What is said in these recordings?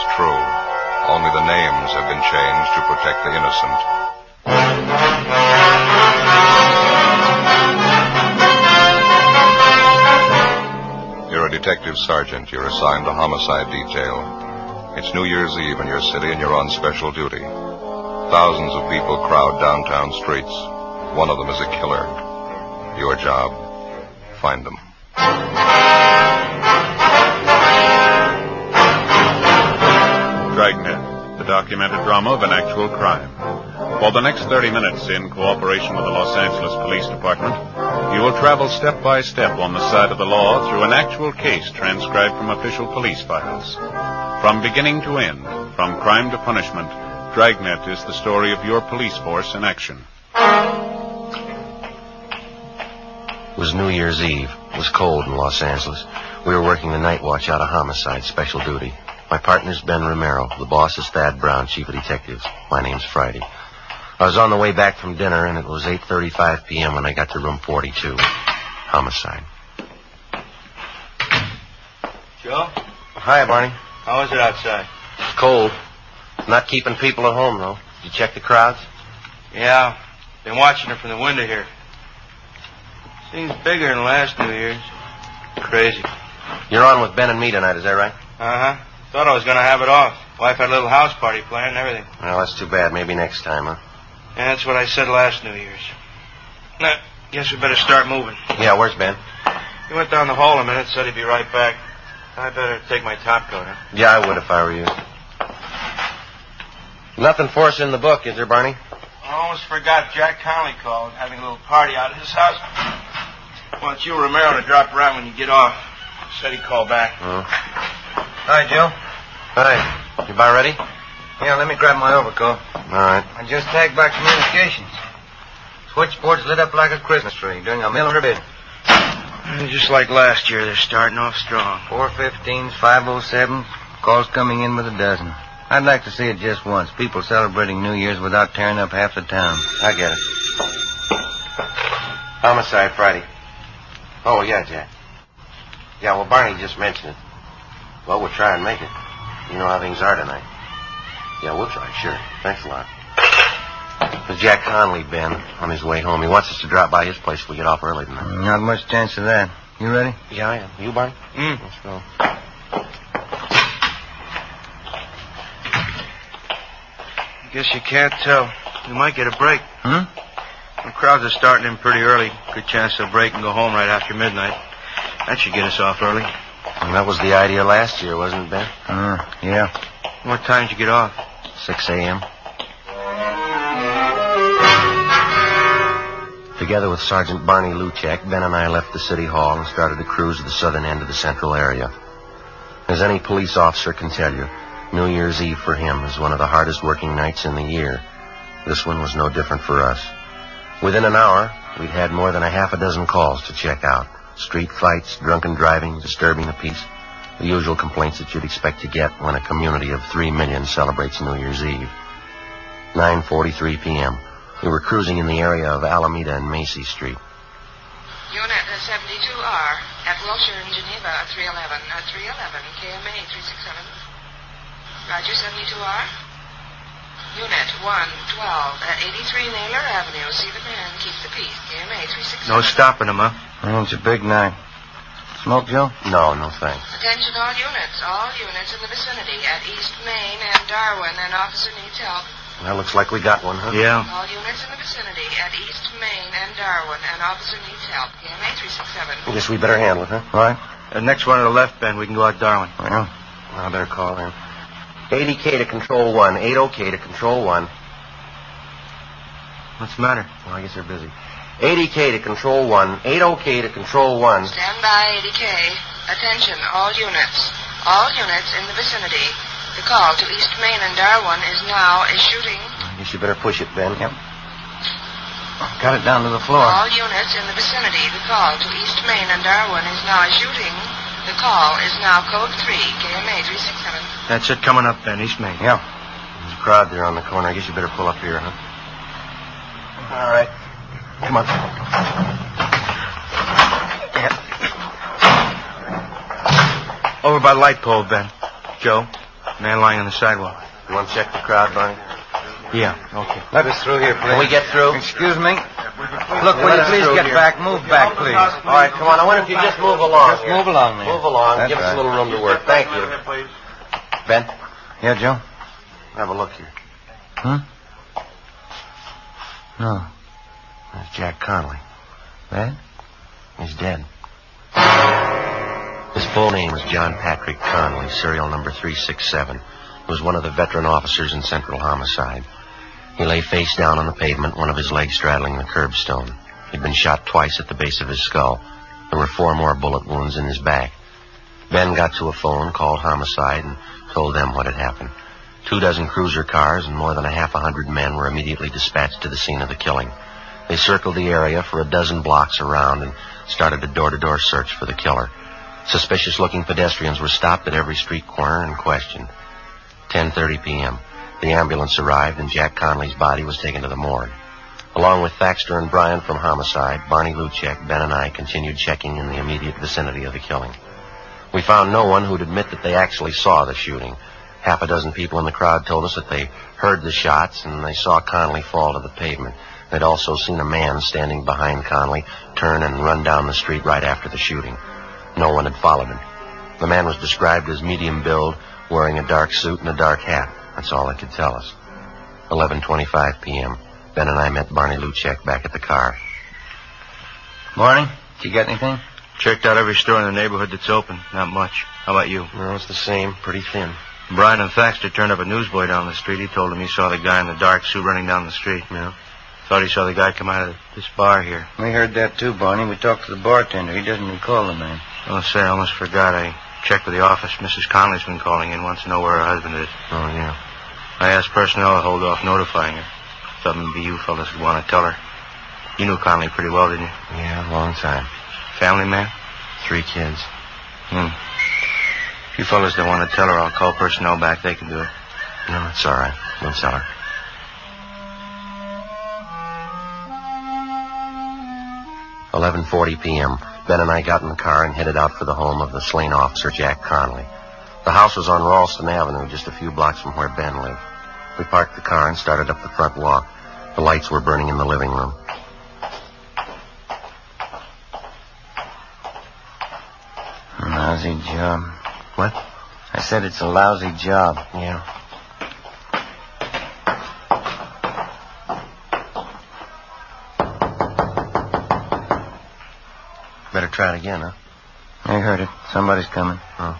remains true. Only the names have been changed to protect the innocent. You're a detective sergeant. You're assigned to homicide detail. It's New Year's Eve in your city and you're on special duty. Thousands of people crowd downtown streets. One of them is a killer. Your job, find them. Dragnet, the documented drama of an actual crime. For the next 30 minutes, in cooperation with the Los Angeles Police Department, you will travel step by step on the side of the law through an actual case transcribed from official police files. From beginning to end, from crime to punishment, Dragnet is the story of your police force in action. It was New Year's Eve. It was cold in Los Angeles. We were working the night watch out of homicide, special duty. My partner's Ben Romero. The boss is Thad Brown, chief of detectives. My name's Friday. I was on the way back from dinner, and it was 8:35 p.m. when I got to room 42. Homicide. Joe? Hi, Barney. How is it outside? It's cold. Not keeping people at home, though. Did you check the crowds? Yeah. Been watching her from the window here. Seems bigger than last New Year's. Crazy. You're on with Ben and me tonight, is that right? Uh-huh. Thought I was going to have it off. Wife had a little house party planned and everything. Well, that's too bad. Maybe next time, huh? Yeah, that's what I said last New Year's. Now, guess we better start moving. Yeah, where's Ben? He went down the hall a minute, said he'd be right back. I better take my top coat, huh? Yeah, I would if I were you. Nothing for us in the book, is there, Barney? I almost forgot Jack Conley called, having a little party out at his house. Wants you, Romero, to drop around when you get off. Said he'd call back. Oh. Hi, Joe. Hi. You about ready? Yeah, let me grab my overcoat. All right. I just tagged back communications. Switchboard's lit up like a Christmas tree, doing a millimeter bid. Just like last year, they're starting off strong. 415s, 507, calls coming in with a dozen. I'd like to see it just once. People celebrating New Year's without tearing up half the town. I get it. Homicide Friday. Oh, yeah, Jack. Yeah, well, Barney just mentioned it. Well, we'll try and make it. You know how things are tonight. Yeah, we'll try, sure. Thanks a lot. There's Jack Conley, Ben, on his way home. He wants us to drop by his place if we get off early tonight. Not much chance of that. You ready? Yeah, I am. You, Barney? Let's go. Guess you can't tell. You might get a break. Hmm? The crowds are starting in pretty early. Good chance they'll break and go home right after midnight. That should get us off early. And that was the idea last year, wasn't it, Ben? Yeah. What time did you get off? 6 a.m. Together with Sergeant Barney Luchak, Ben and I left the city hall and started to cruise to the southern end of the central area. As any police officer can tell you, New Year's Eve for him is one of the hardest working nights in the year. This one was no different for us. Within an hour, we'd had more than a half a dozen calls to check out. Street fights, drunken driving, disturbing the peace. The usual complaints that you'd expect to get when a community of 3 million celebrates New Year's Eve. 9:43 p.m. We were cruising in the area of Alameda and Macy Street. Unit 72R at Wilshire in Geneva at 311. 311, KMA 367. Roger, 72R. Unit 112 at 83 Naylor Avenue. See the man, keep the peace. KMA 367. No stopping them, huh? Well, it's a big night. Smoke, Joe? No, thanks. Attention all units in the vicinity at East Main and Darwin. An officer needs help. Well, looks like we got one, huh? Yeah. All units in the vicinity at East Main and Darwin. An officer needs help. KMA 367. I guess we better handle it, huh? All right. Next one to the left, Ben. We can go out Darwin. Well, I better call him. 80K to Control 1. 80K to Control 1. What's the matter? Well, I guess they're busy. 80K to Control 1. 80K to Control 1. Stand by, 80K. Attention, all units. All units in the vicinity. The call to East Main and Darwin is now a shooting. I guess you better push it, Ben. Yep. Got it down to the floor. All units in the vicinity. The call to East Main and Darwin is now a shooting. The call is now code 3, KMA 367. That's it coming up, Ben. East Main. Yeah. There's a crowd there on the corner. I guess you better pull up here, huh? All right. Come on. Over by the light pole, Ben. Joe, Man lying on the sidewalk. You want to check the crowd, Barney? Yeah, okay. Let us through here, please. Can we get through? Excuse me? Look, will you please get back? Move back, please. All right, come on. I wonder if you just move along. Just move along there. Move along. That's Give us right. a little room to work. Thank you. Ben, Yeah, Joe? have a look here. No. There's Jack Connolly. That? He's dead. His full name was John Patrick Connolly, serial number 367. He was one of the veteran officers in Central Homicide. He lay face down on the pavement, one of his legs straddling the curbstone. He'd been shot twice at the base of his skull. There were 4 more bullet wounds in his back. Ben got to a phone, called Homicide, and told them what had happened. 24 cruiser cars and more than 100 men were immediately dispatched to the scene of the killing. They circled the area for a dozen blocks around and started a door-to-door search for the killer. Suspicious-looking pedestrians were stopped at every street corner and questioned. 10:30 p.m. The ambulance arrived and Jack Connolly's body was taken to the morgue. Along with Thaxter and Bryan from Homicide, Barney Luchek, Ben, and I continued checking in the immediate vicinity of the killing. We found no one who'd admit that they actually saw the shooting. Half a dozen people in the crowd told us that they heard the shots and they saw Connolly fall to the pavement. They'd also seen a man standing behind Connolly turn and run down the street right after the shooting. No one had followed him. The man was described as medium build, wearing a dark suit and a dark hat. That's all they could tell us. 11:25 p.m. Ben and I met Barney Luchek back at the car. Morning. Did you get anything? Checked out every store in the neighborhood that's open. Not much. How about you? No, it's the same. Pretty thin. Bryan and Thaxter turned up a newsboy down the street. He told him he saw the guy in the dark suit running down the street. Yeah. Thought he saw the guy come out of this bar here. We heard that too, Barney. We talked to the bartender. He doesn't recall the man. Oh, say, I almost forgot. I checked with the office. Mrs. Connolly's been calling in. Wants to know where her husband is. Oh, yeah. I asked personnel to hold off notifying her. Thought maybe you fellas would want to tell her. You knew Connolly pretty well, didn't you? Yeah, long time. Family man? 3 kids. If you fellas don't want to tell her, I'll call personnel back. They can do it. No, it's all right. We'll tell her. 11:40 p.m. Ben and I got in the car and headed out for the home of the slain officer, Jack Connolly. The house was on Ralston Avenue, just a few blocks from where Ben lived. We parked the car and started up the front walk. The lights were burning in the living room. Lousy job. What? I said it's a lousy job. Yeah. Better try it again, huh? I heard it. Somebody's coming. Oh.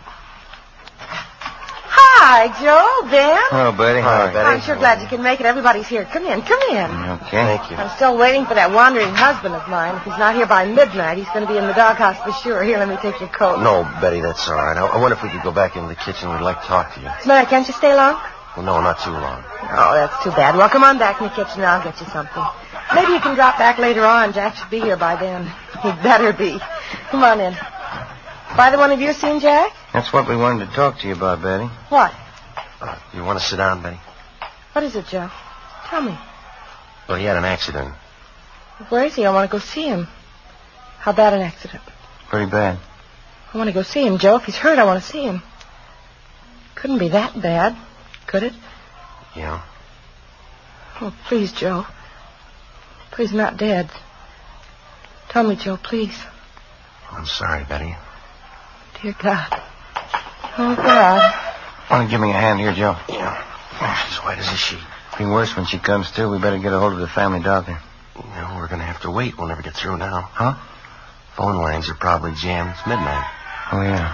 Hi, Joe, Ben. Hello, Betty. Hi, Betty. I'm sure glad you can make it. Everybody's here. Come in, come in. Okay. Thank you. I'm still waiting for that wandering husband of mine. If he's not here by midnight, he's going to be in the doghouse for sure. Here, let me take your coat. No, Betty, that's all right. I wonder if we could go back into the kitchen. We'd like to talk to you. What's the matter? Can't you stay long? Well, no, not too long. Oh, that's too bad. Well, come on back in the kitchen and I'll get you something. Maybe you can drop back later on. Jack should be here by then. He'd better be. Come on in. Either one of you seen Jack? That's what we wanted to talk to you about, Betty. What? You want to sit down, Betty? What is it, Joe? Tell me. Well, he had an accident. Where is he? I want to go see him. How bad an accident? Pretty bad. I want to go see him, Joe. If he's hurt, I want to see him. Couldn't be that bad, could it? Yeah. Oh, please, Joe. Please, not dead. Tell me, Joe, please. I'm sorry, Betty. Dear God. Oh, God. Want to give me a hand here, Joe? Yeah. She's white as a sheet. Be worse when she comes to. We better get a hold of the family doctor. No, we're going to have to wait. We'll never get through now. Huh? Phone lines are probably jammed. It's midnight. Oh, yeah.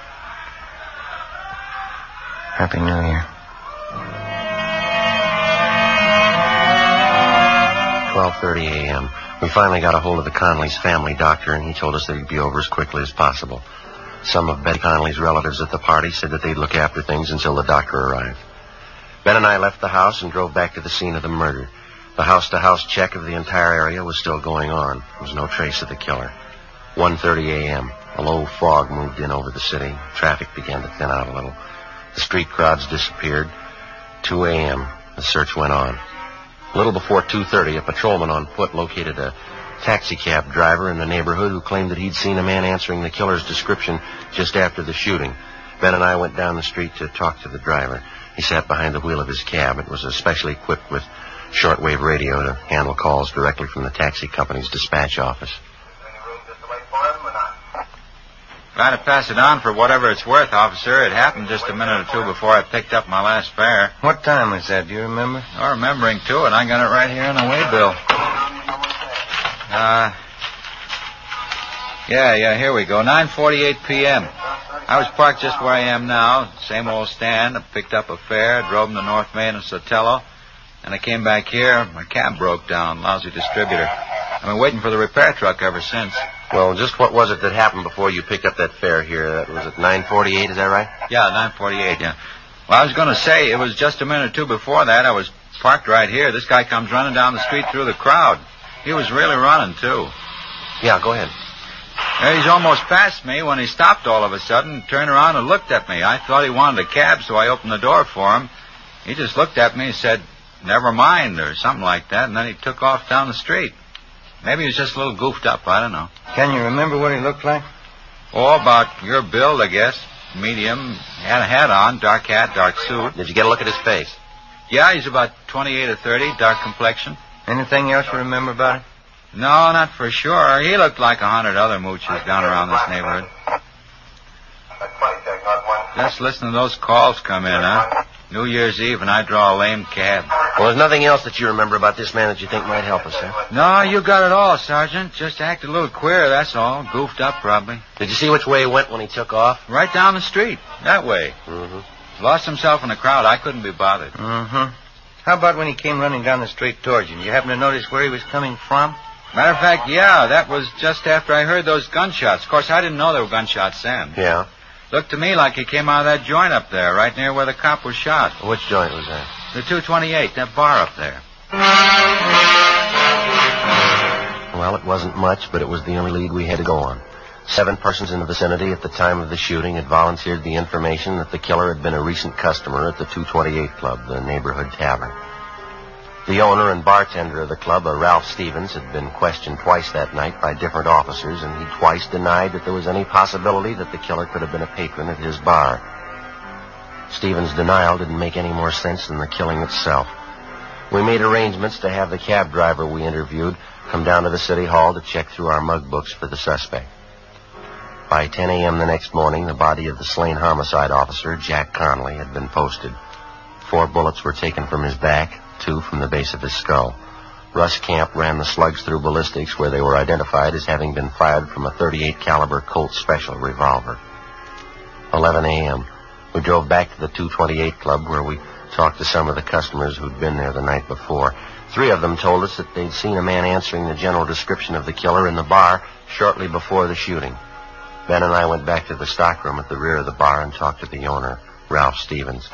Happy New Year. 12:30 a.m. We finally got a hold of the Connolly's family doctor, and he told us that he'd be over as quickly as possible. Some of Betty Connolly's relatives at the party said that they'd look after things until the doctor arrived. Ben and I left the house and drove back to the scene of the murder. The house-to-house check of the entire area was still going on. There was no trace of the killer. 1:30 a.m. A low fog moved in over the city. Traffic began to thin out a little. The street crowds disappeared. 2 a.m. The search went on. A little before 2:30, a patrolman on foot located a taxicab driver in the neighborhood who claimed that he'd seen a man answering the killer's description just after the shooting. Ben and I went down the street to talk to the driver. He sat behind the wheel of his cab. It was especially equipped with shortwave radio to handle calls directly from the taxi company's dispatch office. Try to pass it on for whatever it's worth, officer. It happened just a minute or two before I picked up my last fare. What time was that? Do you remember? Oh, remembering, too, and I got it right here on the waybill. Yeah, here we go. 9:48 p.m. I was parked just where I am now. Same old stand. I picked up a fare, drove him to North Main and Sotelo, and I came back here. My cab broke down. Lousy distributor. I've been waiting for the repair truck ever since. Well, just what was it that happened before you picked up that fare here? That was at 9:48, is that right? Yeah, 9:48, yeah. Well, I was going to say, it was just a minute or two before that. I was parked right here. This guy comes running down the street through the crowd. He was really running, too. Yeah, go ahead. He's almost past me when he stopped all of a sudden, turned around and looked at me. I thought he wanted a cab, so I opened the door for him. He just looked at me and said, "Never mind," or something like that, and then he took off down the street. Maybe he was just a little goofed up, I don't know. Can you remember what he looked like? Oh, about your build, I guess. Medium. Had a hat on, dark hat, dark suit. Did you get a look at his face? Yeah, he's about 28 or 30, dark complexion. Anything else you remember about it? No, not for sure. He looked like 100 other mooches down around this neighborhood. Just listen to those calls come in, huh? New Year's Eve, and I draw a lame cab. Well, there's nothing else that you remember about this man that you think might help us, huh? No, you got it all, Sergeant. Just acted a little queer, that's all. Goofed up, probably. Did you see which way he went when he took off? Right down the street. That way. Mm-hmm. Lost himself in the crowd. I couldn't be bothered. Mm-hmm. How about when he came running down the street towards you? Did you happen to notice where he was coming from? Matter of fact, yeah, that was just after I heard those gunshots. Of course, I didn't know there were gunshots then. Yeah. Looked to me like he came out of that joint up there, right near where the cop was shot. Which joint was that? The 228, that bar up there. Well, it wasn't much, but it was the only lead we had to go on. 7 persons in the vicinity at the time of the shooting had volunteered the information that the killer had been a recent customer at the 228 Club, the neighborhood tavern. The owner and bartender of the club, a Ralph Stevens, had been questioned twice that night by different officers, and he twice denied that there was any possibility that the killer could have been a patron at his bar. Stevens' denial didn't make any more sense than the killing itself. We made arrangements to have the cab driver we interviewed come down to the city hall to check through our mug books for the suspect. By 10 a.m. the next morning, the body of the slain homicide officer, Jack Connolly, had been posted. 4 bullets were taken from his back, 2 from the base of his skull. Russ Camp ran the slugs through ballistics, where they were identified as having been fired from a .38 caliber Colt Special revolver. 11 a.m. We drove back to the 228 Club, where we talked to some of the customers who'd been there the night before. 3 of them told us that they'd seen a man answering the general description of the killer in the bar shortly before the shooting. Ben and I went back to the stockroom at the rear of the bar and talked to the owner, Ralph Stevens.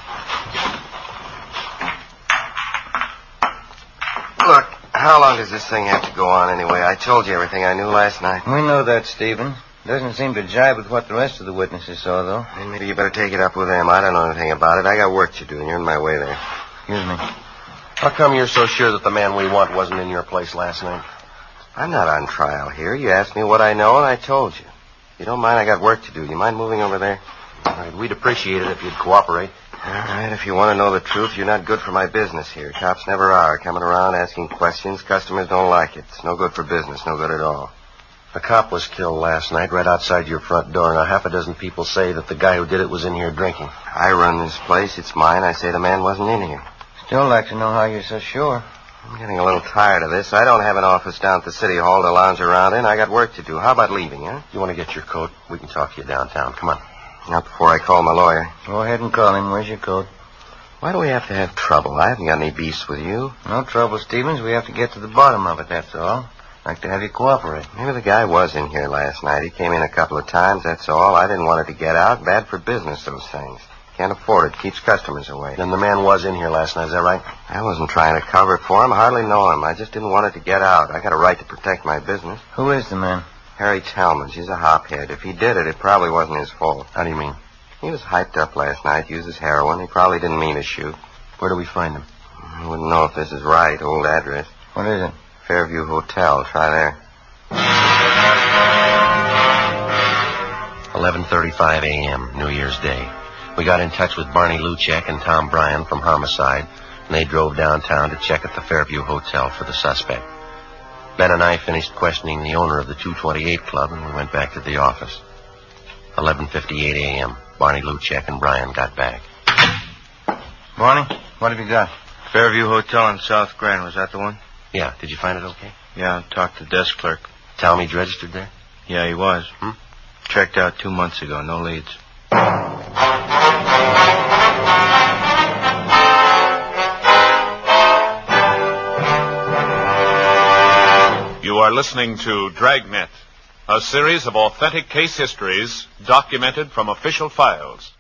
Look, how long does this thing have to go on anyway? I told you everything I knew last night. We know that, Stephen. Doesn't seem to jibe with what the rest of the witnesses saw, though. Then maybe you better take it up with them. I don't know anything about it. I got work to do, and you're in my way there. Excuse me. How come you're so sure that the man we want wasn't in your place last night? I'm not on trial here. You asked me what I know, and I told you. If you don't mind, I got work to do. You mind moving over there? All right, we'd appreciate it if you'd cooperate. All right, if you want to know the truth, you're not good for my business here. Cops never are. Coming around asking questions, customers don't like it. It's no good for business, no good at all. A cop was killed last night right outside your front door. Now, half a dozen people say that the guy who did it was in here drinking. I run this place. It's mine. I say the man wasn't in here. Still like to know how you're so sure. I'm getting a little tired of this. I don't have an office down at the city hall to lounge around in. I got work to do. How about leaving, huh? You want to get your coat? We can talk to you downtown. Come on. Not before I call my lawyer. Go ahead and call him. Where's your coat? Why do we have to have trouble? I haven't got any beefs with you. No trouble, Stevens. We have to get to the bottom of it, that's all. Like to have you cooperate. Maybe the guy was in here last night. He came in a couple of times, that's all. I didn't want it to get out. Bad for business, those things. Can't afford it. Keeps customers away. Then the man was in here last night, is that right? I wasn't trying to cover it for him. I hardly know him. I just didn't want it to get out. I got a right to protect my business. Who is the man? Harry Talmadge. He's a hophead. If he did it, it probably wasn't his fault. How do you mean? He was hyped up last night, uses heroin. He probably didn't mean to shoot. Where do we find him? I wouldn't know if this is right. Old address. What is it? Fairview Hotel. Try there. 11 11:35 a.m., New Year's Day. We got in touch with Barney Luchek and Tom Bryan from Homicide, and they drove downtown to check at the Fairview Hotel for the suspect. Ben and I finished questioning the owner of the 228 Club, and we went back to the office. 11:58 a.m., Barney Luchek and Bryan got back. Barney, what have you got? Fairview Hotel on South Grand. Was that the one? Yeah, did you find it okay? Yeah, I talked to the desk clerk. Talmadge registered there? Yeah, he was. Checked out 2 months ago. No leads. You are listening to Dragnet, a series of authentic case histories documented from official files.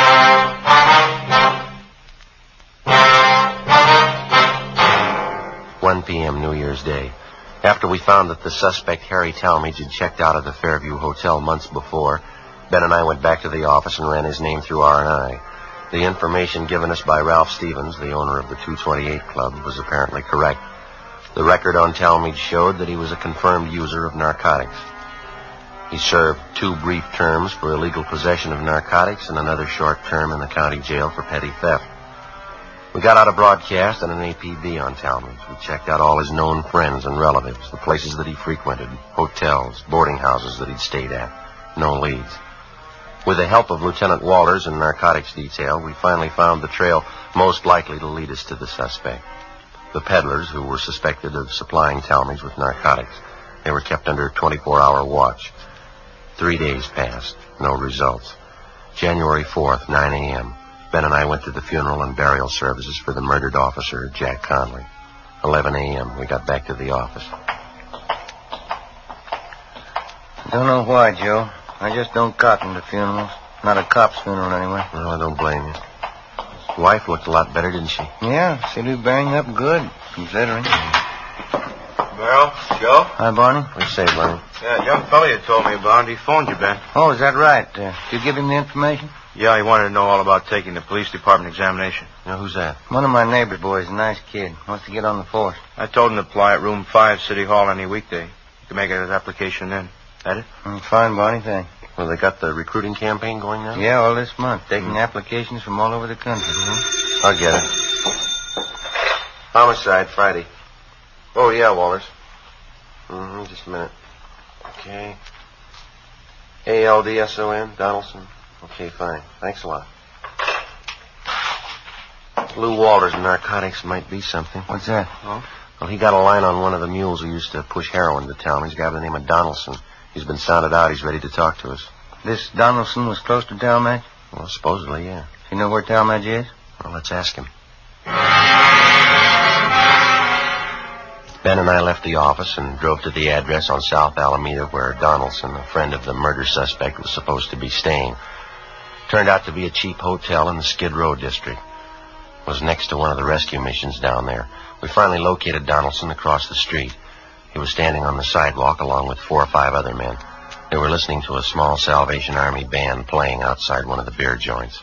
1 p.m. New Year's Day. After we found that the suspect, Harry Talmadge, had checked out of the Fairview Hotel months before, Ben and I went back to the office and ran his name through R&I. The information given us by Ralph Stevens, the owner of the 228 Club, was apparently correct. The record on Talmadge showed that he was a confirmed user of narcotics. He served 2 brief terms for illegal possession of narcotics and another short term in the county jail for petty theft. We got out a broadcast and an APB on Talmadge. We checked out all his known friends and relatives, the places that he frequented, hotels, boarding houses that he'd stayed at. No leads. With the help of Lieutenant Walters and narcotics detail, we finally found the trail most likely to lead us to the suspect. The peddlers who were suspected of supplying Talmadge with narcotics. They were kept under 24-hour watch. 3 days passed. No results. January 4th, 9 a.m. Ben and I went to the funeral and burial services for the murdered officer, Jack Conley. 11 a.m. We got back to the office. Don't know why, Joe. I just don't cotton to funerals. Not a cop's funeral, anyway. No, I don't blame you. His wife looked a lot better, didn't she? Yeah, seemed to be bearing up good, considering. Well, Joe? Hi, Barney. What do you say, Barney? Yeah, a young fella you told me about. He phoned you, Ben. Oh, is that right? Did you give him the information? Yeah, he wanted to know all about taking the police department examination. Now, who's that? One of my neighbor's boys, a nice kid. Wants to get on the force. I told him to apply at room 5, City Hall, any weekday. You can make his application then. That it? Fine, Barney, thanks. Well, they got the recruiting campaign going now? Yeah, all this month. Taking applications from all over the country. I'll get it. Homicide, Friday. Oh, yeah, Walters. Just a minute. Okay. ALDSON, Donaldson. Okay, fine. Thanks a lot. Lou Walters and narcotics might be something. What's that? Oh? Well, he got a line on one of the mules who used to push heroin to town. He's a guy by the name of Donaldson. He's been sounded out. He's ready to talk to us. This Donaldson was close to Talmadge? Well, supposedly, yeah. You know where Talmadge is? Well, let's ask him. Ben and I left the office and drove to the address on South Alameda where Donaldson, a friend of the murder suspect, was supposed to be staying. Turned out to be a cheap hotel in the Skid Row district. It was next to one of the rescue missions down there. We finally located Donaldson across the street. He was standing on the sidewalk along with 4 or 5 other men. They were listening to a small Salvation Army band playing outside one of the beer joints.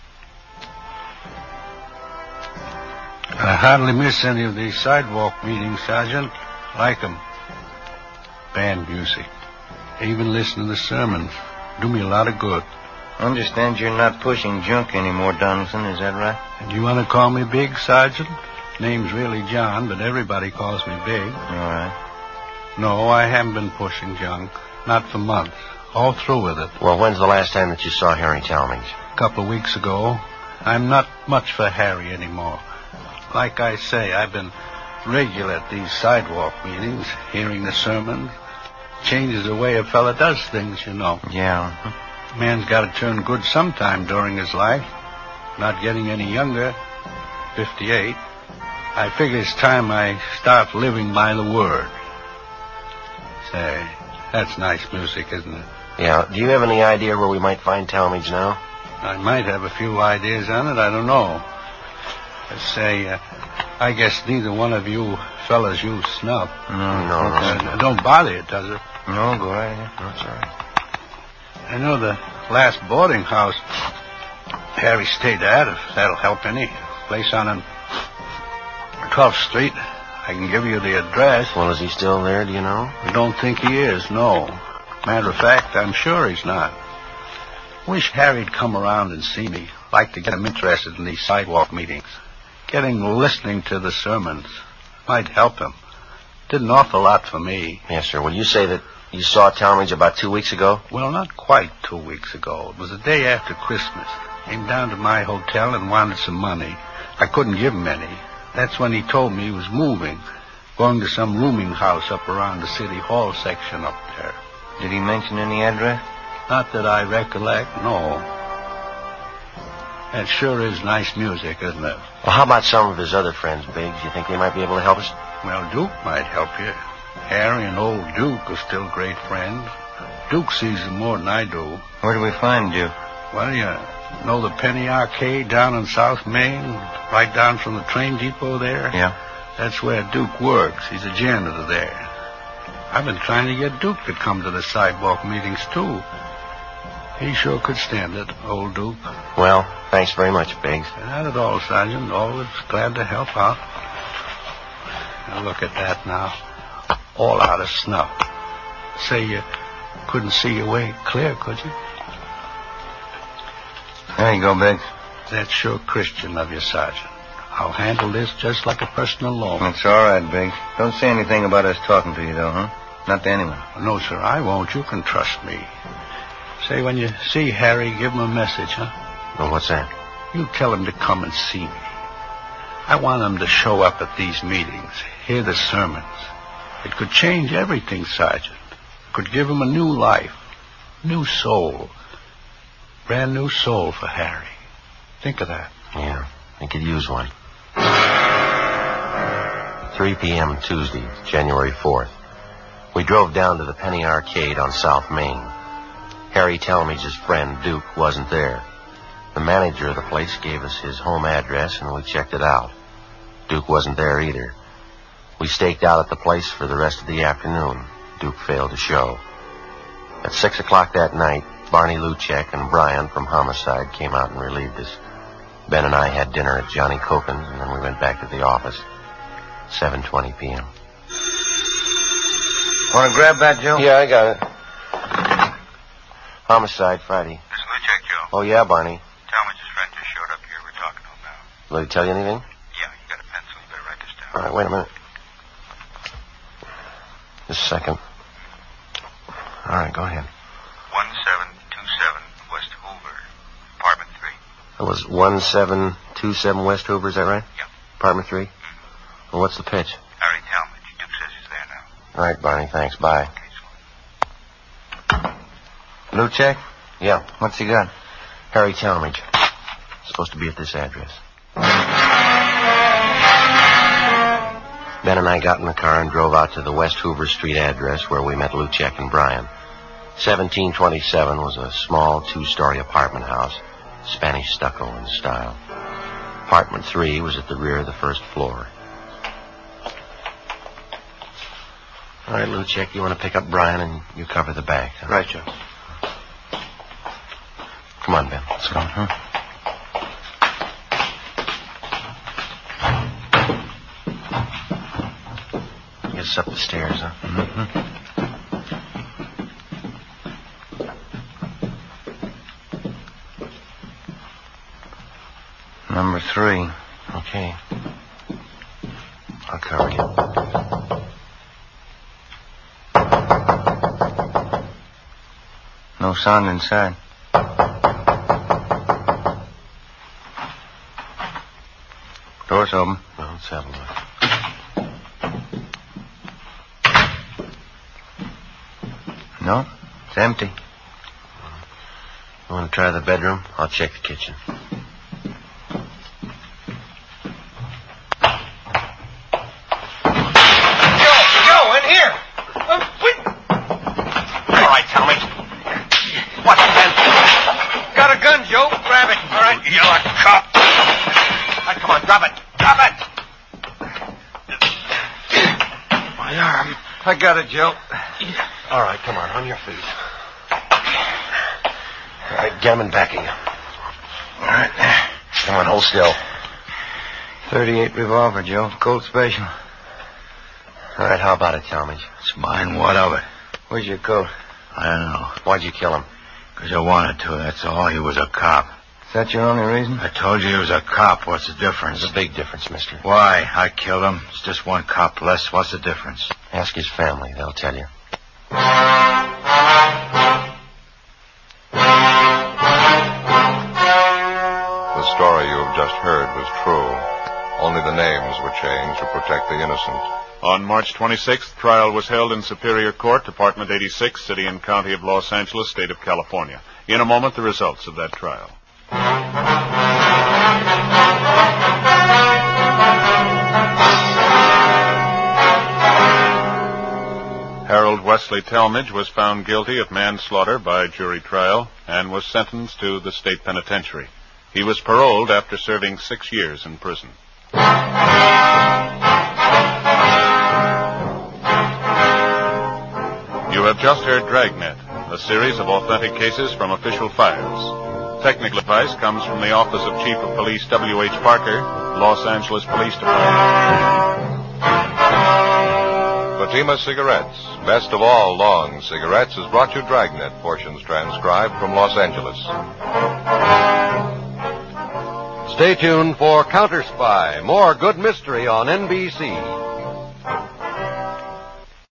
I hardly miss any of these sidewalk meetings, Sergeant. Like 'em. Band music. Even listen to the sermons. Do me a lot of good. I understand you're not pushing junk anymore, Donaldson. Is that right? And you want to call me Big, Sergeant? Name's really John, but everybody calls me Big. All right. No, I haven't been pushing junk. Not for months. All through with it. Well, when's the last time that you saw Harry Talmadge? A couple of weeks ago. I'm not much for Harry anymore. Like I say, I've been regular at these sidewalk meetings, hearing the sermons. Changes the way a fella does things, you know. Yeah. Man's got to turn good sometime during his life. Not getting any younger. 58. I figure it's time I start living by the word. Say, that's nice music, isn't it? Yeah. Do you have any idea where we might find Talmadge now? I might have a few ideas on it. I don't know. Say, I guess neither one of you fellas use snuff. No. Don't bother you, does it? No, go right ahead. That's all right. I know the last boarding house Harry stayed at, if that'll help any. Place on 12th Street. I can give you the address. Well, is he still there, do you know? I don't think he is, no. Matter of fact, I'm sure he's not. Wish Harry'd come around and see me. Like to get him interested in these sidewalk meetings. Listening to the sermons. Might help him. Did an awful lot for me. Yes, sir. Will you say that you saw Talmadge about 2 weeks ago? Well, not quite 2 weeks ago. It was the day after Christmas. Came down to my hotel and wanted some money. I couldn't give him any. That's when he told me he was moving. Going to some rooming house up around the City Hall section up there. Did he mention any address? Not that I recollect, no. That sure is nice music, isn't it? Well, how about some of his other friends, Biggs? You think they might be able to help us? Well, Duke might help you. Harry and old Duke are still great friends. Duke sees them more than I do. Where do we find Duke? Well, you know the Penny Arcade down in South Main? Right down from the train depot there? Yeah. That's where Duke works. He's a janitor there. I've been trying to get Duke to come to the sidewalk meetings, too. He sure could stand it, old Duke. Well, thanks very much, Biggs. Not at all, Sergeant. Always glad to help out. Now, look at that now. All out of snuff. Say you couldn't see your way clear, could you? There you go, Biggs. That's sure Christian of you, Sergeant. I'll handle this just like a personal loan. That's all right, Biggs. Don't say anything about us talking to you, though, huh? Not to anyone. No, sir, I won't. You can trust me. Say, when you see Harry, give him a message, huh? Well, what's that? You tell him to come and see me. I want him to show up at these meetings, hear the sermons. It could change everything, Sergeant. It could give him a new life, new soul. Brand new soul for Harry. Think of that. Yeah, he could use one. 3 p.m. Tuesday, January 4th. We drove down to the Penny Arcade on South Main. Harry Talmadge's friend, Duke, wasn't there. The manager of the place gave us his home address, and we checked it out. Duke wasn't there either. We staked out at the place for the rest of the afternoon. Duke failed to show. At 6 o'clock that night, Barney Luchek and Brian from Homicide came out and relieved us. Ben and I had dinner at Johnny Cokin's, and then we went back to the office. 7:20 p.m. Want to grab that, Joe? Yeah, I got it. Homicide, Friday. This is Luchek, Joe. Oh, yeah, Barney. Talmadge's friend just showed up here. We're talking to him now. Will he tell you anything? Yeah, you got a pencil. You better write this down. All right, wait a minute. Just a second. All right, go ahead. 1727 West Hoover, apartment 3. It was 1727 West Hoover, is that right? Yeah. Apartment 3? Well, what's the pitch? Harry Talmadge. Duke says he's there now. All right, Barney, thanks. Bye. Luchek? Yeah. What's he got? Harry Talmadge. Supposed to be at this address. Ben and I got in the car and drove out to the West Hoover Street address where we met Luchek and Brian. 1727 was a small 2-story apartment house, Spanish stucco in style. Apartment 3 was at the rear of the first floor. All right, Luchek, you want to pick up Brian and you cover the back. Huh? Right, Joe. Come on, Ben. Let's go. Huh? Get us up the stairs, huh? Mm-hmm. Number 3. Okay. I'll cover you. No sound inside. Door's open. Well, let's have a look. No, it's empty. You want to try the bedroom? I'll check the kitchen. Joe, in here. All right, Talmadge. What's it then? Got a gun, Joe. Grab it. All right, you a cop. All right, come on, drop it. Drop it. My arm. I got it, Joe. All right, come on your feet. All right, get him in backing you. All right. Come on, hold still. 38 revolver, Joe. Colt Special. All right, how about it, Talmadge? It's mine. What of it? Where's your coat? I don't know. Why'd you kill him? Because I wanted to, that's all. He was a cop. Is that your only reason? I told you he was a cop. What's the difference? There's a big difference, mister. Why? I killed him. It's just one cop less. What's the difference? Ask his family. They'll tell you. The story you have just heard was true. Only the names were changed to protect the innocent. On March 26th, trial was held in Superior Court, Department 86, City and County of Los Angeles, State of California. In a moment, the results of that trial. Harold Wesley Talmadge was found guilty of manslaughter by jury trial and was sentenced to the state penitentiary. He was paroled after serving 6 years in prison. You have just heard Dragnet, a series of authentic cases from official files. Technical advice comes from the Office of Chief of Police W.H. Parker, Los Angeles Police Department. Fatima Cigarettes, best of all long cigarettes, has brought you Dragnet, portions transcribed from Los Angeles. Stay tuned for Counter Spy, more good mystery on NBC.